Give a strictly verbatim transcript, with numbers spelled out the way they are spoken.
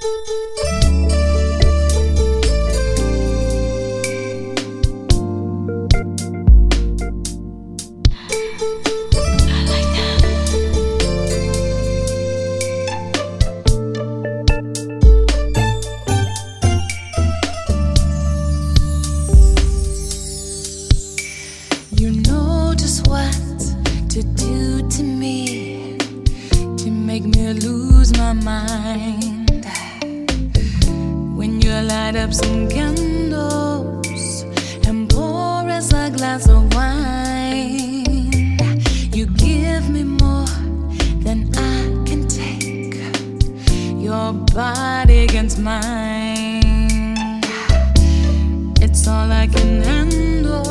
You know just what to do to me to make me lose my mind. When you light up some candles and pour us a glass of wine, you give me more than I can take, your body against mine. It's all I can handle.